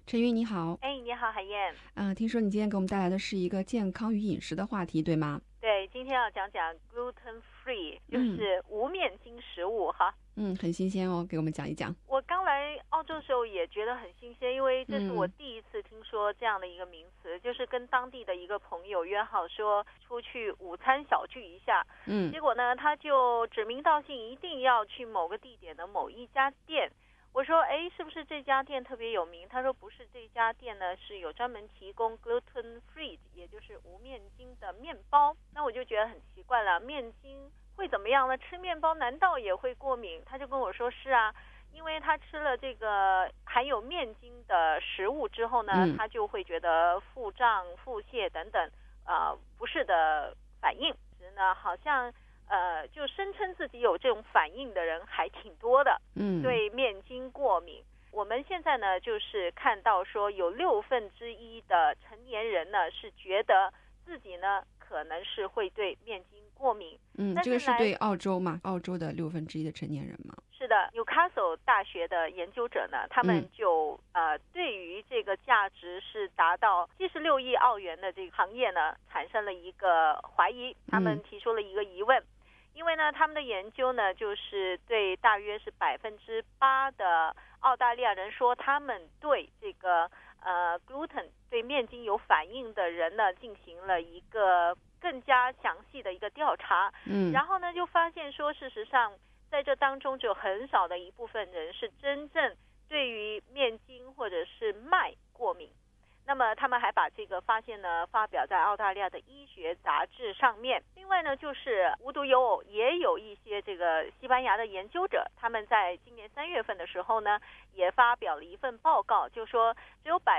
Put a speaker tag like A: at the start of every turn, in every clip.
A: 陈云你好。
B: 你好，海燕。
A: 听说你今天给我们带来的是一个健康与饮食的话题，对吗？
B: 对，今天要讲讲 gluten free， 就是无面筋食物哈。
A: 很新鲜哦，给我们讲一讲。
B: 我刚来澳洲的时候也觉得很新鲜，因为这是我第一次听说这样的一个名词，就是跟当地的一个朋友约好说出去午餐小聚一下。结果呢，他就指名道姓一定要去某个地点的某一家店。我说是不是这家店特别有名？他说不是，这家店呢是有专门提供 gluten free， 也就是无面筋的面包。那我就觉得很奇怪了，面筋会怎么样呢？吃面包难道也会过敏？他就跟我说是啊，因为他吃了这个含有面筋的食物之后呢，他就会觉得腹胀、腹泻等等不适的反应。其实呢，好像就声称自己有这种反应的人还挺多的，对面筋过敏。我们现在呢，就是看到说有1/6的成年人呢是觉得自己呢可能是会对面筋过敏。
A: 这个是对澳洲嘛？澳洲的1/6的成年人吗？
B: 是的，纽卡索大学的研究者呢，他们就对于这个价值是达到76亿澳元的这个行业呢，产生了一个怀疑。他们提出了一个疑问。因为呢，他们的研究呢，就是对大约是8%的澳大利亚人说，他们对这个gluten 对面筋有反应的人呢，进行了一个更加详细的一个调查。然后呢，就发现说，事实上在这当中只有很少的一部分人是真正对于面筋或者是麦过敏。那么他们还把这个发现呢发表在澳大利亚的医学杂志上面。另外呢，就是无独有偶，也有一些这个西班牙的研究者，他们在今年3月份的时候呢，也发表了一份报告，就说只有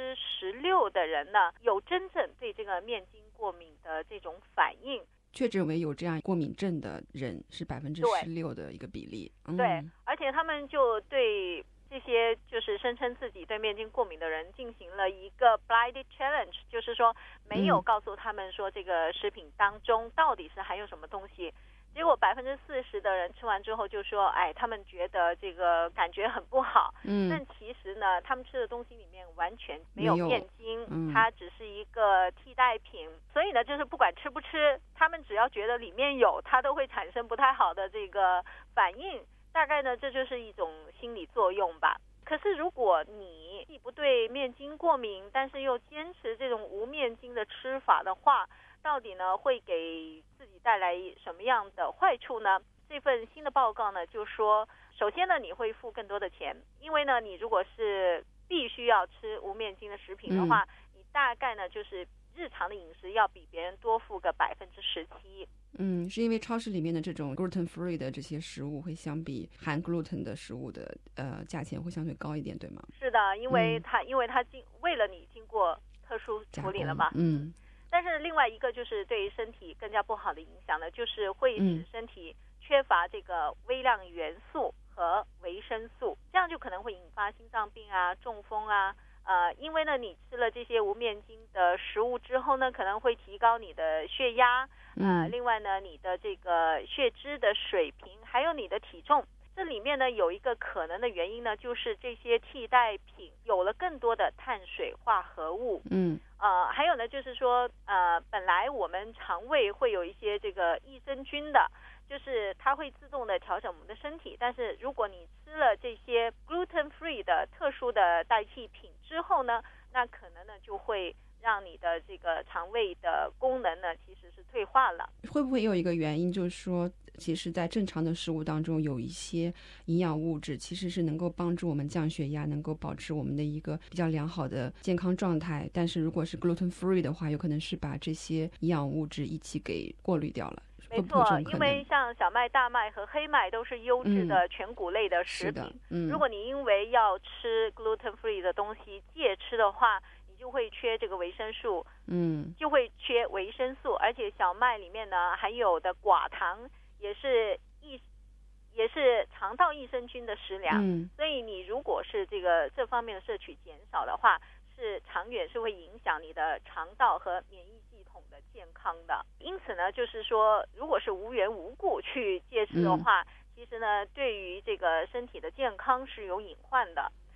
B: 16%的人呢有真正对这个面筋过敏的这种反应。
A: 确诊为有这样过敏症的人是16%的一个比例。
B: 对，而且他们就对这些就是声称自己对面筋过敏的人进行了一个 blind challenge， 就是说没有告诉他们说这个食品当中到底是含有什么东西。结果40%的人吃完之后就说，他们觉得这个感觉很不好。但其实呢，他们吃的东西里面完全没有面筋，它只是一个替代品。所以呢，就是不管吃不吃，他们只要觉得里面有，它都会产生不太好的这个反应。大概呢，这就是一种心理作用吧。可是如果你既不对面筋过敏，但是又坚持这种无面筋的吃法的话，到底呢会给自己带来什么样的坏处呢？这份新的报告呢就说，首先呢你会付更多的钱，因为呢你如果是必须要吃无面筋的食品的话，你大概呢就是日常的饮食要比别人多付个17%。
A: 是因为超市里面的这种 gluten free 的这些食物会相比含 gluten 的食物的价钱会相对高一点，对吗？
B: 是的，因为它为了你经过特殊处理了嘛。但是另外一个就是对身体更加不好的影响呢，就是会使身体缺乏这个微量元素和维生素，这样就可能会引发心脏病啊、中风啊。因为呢，你吃了这些无面筋的食物之后呢，可能会提高你的血压，另外呢，你的这个血脂的水平，还有你的体重。这里面呢，有一个可能的原因呢，就是这些替代品有了更多的碳水化合物。还有呢，就是说，本来我们肠胃会有一些这个益生菌的，就是它会自动的调整我们的身体。但是如果你吃了这些 gluten free 的特殊的代替品之后呢，那可能呢就会让你的这个肠胃的功能呢其实是退化了。
A: 会不会有一个原因，就是说其实在正常的食物当中有一些营养物质其实是能够帮助我们降血压，能够保持我们的一个比较良好的健康状态，但是如果是 gluten free 的话，有可能是把这些营养物质一起给过滤掉了。
B: 没错，因为像小麦、大麦和黑麦都是优质的全谷类的食品。如果你因为要吃 gluten free 的东西戒吃的话，你就会缺这个维生素，就会缺维生素。而且小麦里面呢含有的寡糖也是肠道益生菌的食粮，所以你如果是这方面的摄取减少的话，是长远是会影响你的肠道和免疫系统的健康的。因此呢，就是说如果是无缘无故去戒吃的话，其实呢对于这个身体的健康是有隐患的。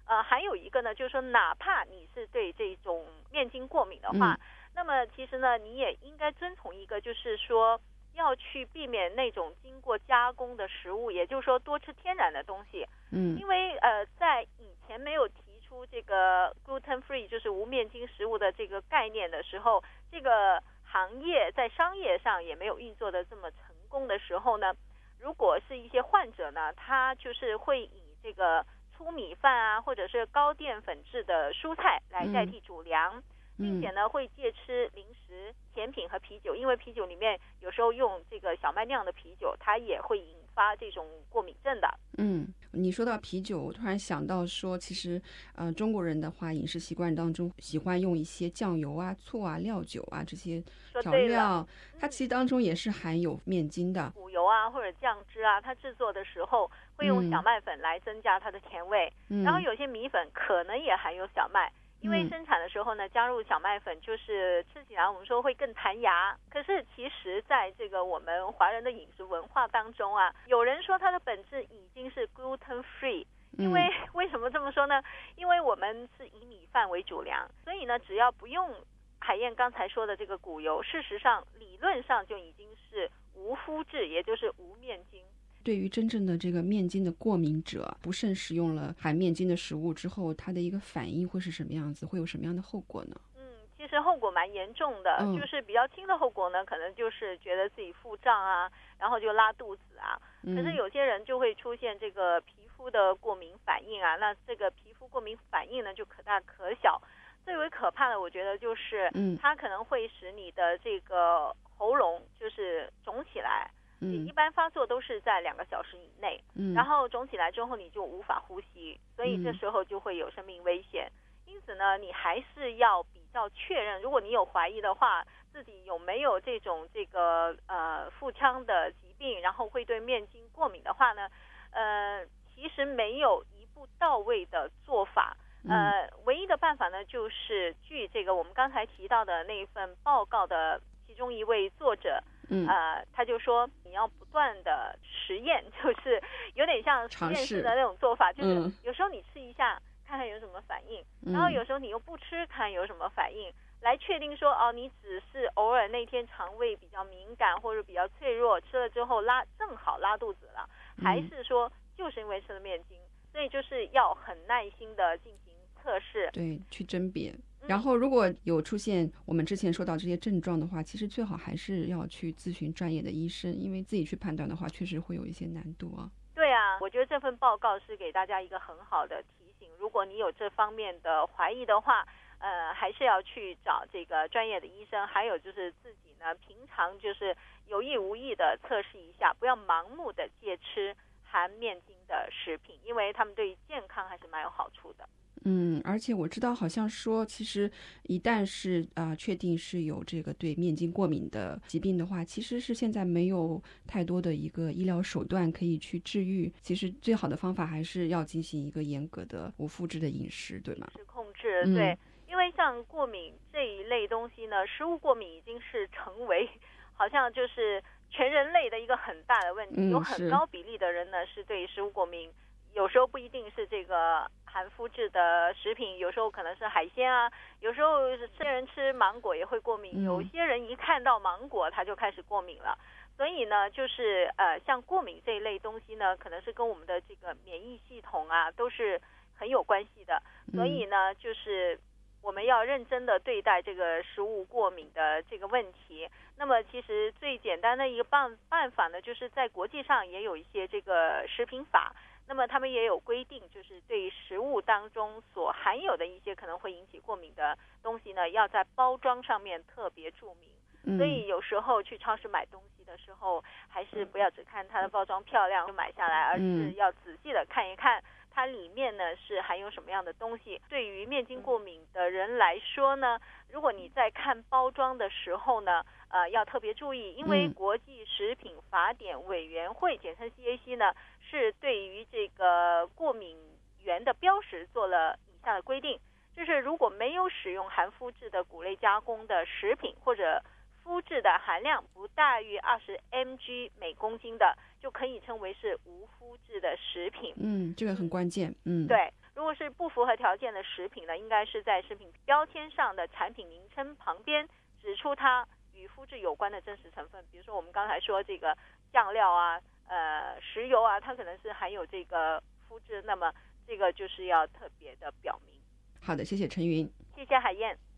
B: 还有一个呢，就是说哪怕你是对这种面筋过敏的话，那么其实呢，你也应该遵从一个，就是说要去避免那种经过加工的食物，也就是说多吃天然的东西。因为在以前没有提出这个 gluten free 就是无面筋食物的这个概念的时候，这个行业在商业上也没有运作的这么成功的时候呢，如果是一些患者呢，他就是会以这个粗米饭啊，或者是高淀粉质的蔬菜来代替主粮，并且呢会戒吃零食、甜品和啤酒，因为啤酒里面有时候用这个小麦酿的啤酒，它也会引发这种过敏症的。
A: 你说到啤酒，我突然想到说，其实中国人的话，饮食习惯当中喜欢用一些酱油啊、醋啊、料酒啊这些调料，它其实当中也是含有面筋的。
B: 谷油啊或者酱汁啊，它制作的时候会用小麦粉来增加它的甜味，然后有些米粉可能也含有小麦。因为生产的时候呢，加入小麦粉就是吃起来我们说会更弹牙。可是其实在这个我们华人的饮食文化当中啊，有人说它的本质已经是 gluten free。因为为什么这么说呢？因为我们是以米饭为主粮，所以呢，只要不用海燕刚才说的这个谷油，事实上理论上就已经是无麸质，也就是无面筋。
A: 对于真正的这个面筋的过敏者，不慎食用了含面筋的食物之后，他的一个反应会是什么样子？会有什么样的后果呢？
B: 其实后果蛮严重的，就是比较轻的后果呢，可能就是觉得自己腹胀啊，然后就拉肚子啊。可是有些人就会出现这个皮肤的过敏反应啊，那这个皮肤过敏反应呢就可大可小。最为可怕的，我觉得就是它可能会使你的这个喉咙就是肿起来。一般发作都是在2个小时以内，然后肿起来之后你就无法呼吸，所以这时候就会有生命危险。因此呢，你还是要比较确认，如果你有怀疑的话，自己有没有这种腹腔的疾病，然后会对面筋过敏的话呢，其实没有一步到位的做法。唯一的办法呢，就是据这个我们刚才提到的那份报告的其中一位作者。他就说你要不断的实验，就是有点像实验室的那种做法，就是有时候你吃一下看看有什么反应，然后有时候你又不吃看有什么反应，来确定说你只是偶尔那天肠胃比较敏感或者比较脆弱，吃了之后正好拉肚子了，还是说就是因为吃了面筋。所以就是要很耐心的进行测试，
A: 对，去甄别。然后如果有出现我们之前说到这些症状的话，其实最好还是要去咨询专业的医生，因为自己去判断的话确实会有一些难度啊。
B: 对啊，我觉得这份报告是给大家一个很好的提醒，如果你有这方面的怀疑的话，还是要去找这个专业的医生，还有就是自己呢平常就是有意无意的测试一下，不要盲目的戒吃含面筋的食品，因为他们对健康还是蛮有好处的。
A: 而且我知道好像说，其实一旦是确定是有这个对面筋过敏的疾病的话，其实是现在没有太多的一个医疗手段可以去治愈。其实最好的方法还是要进行一个严格的无麸质的饮食，对吗？
B: 是控制，对，因为像过敏这一类东西呢，食物过敏已经是成为好像就是全人类的一个很大的问题，有很高比例的人呢是对食物过敏。有时候不一定是这个含麸质的食品，有时候可能是海鲜啊，有时候有些人吃芒果也会过敏，有些人一看到芒果他就开始过敏了。所以呢，就是像过敏这一类东西呢，可能是跟我们的这个免疫系统啊都是很有关系的。所以呢，就是我们要认真的对待这个食物过敏的这个问题。那么其实最简单的一个办法呢，就是在国际上也有一些这个食品法。那么他们也有规定，就是对食物当中所含有的一些可能会引起过敏的东西呢，要在包装上面特别注明。所以有时候去超市买东西的时候，还是不要只看它的包装漂亮就买下来，而是要仔细的看一看它里面呢是含有什么样的东西。对于面筋过敏的人来说呢，如果你在看包装的时候呢，要特别注意，因为国际食品法典委员会简称 CAC 呢，是对于这个过敏源的标识做了以下的规定，就是如果没有使用含麸质的谷类加工的食品，或者麸质的含量不大于20 mg 每公斤的，就可以称为是无麸质的食品。
A: 这个很关键。
B: 对， 如果是不符合条件的食品呢，应该是在食品标签上的产品名称旁边指出它与麸质有关的真实成分。比如说我们刚才说这个酱料啊、食油啊，它可能是含有这个麸质，那么这个就是要特别的表明。
A: 好的，谢谢陈云，
B: 谢谢海燕。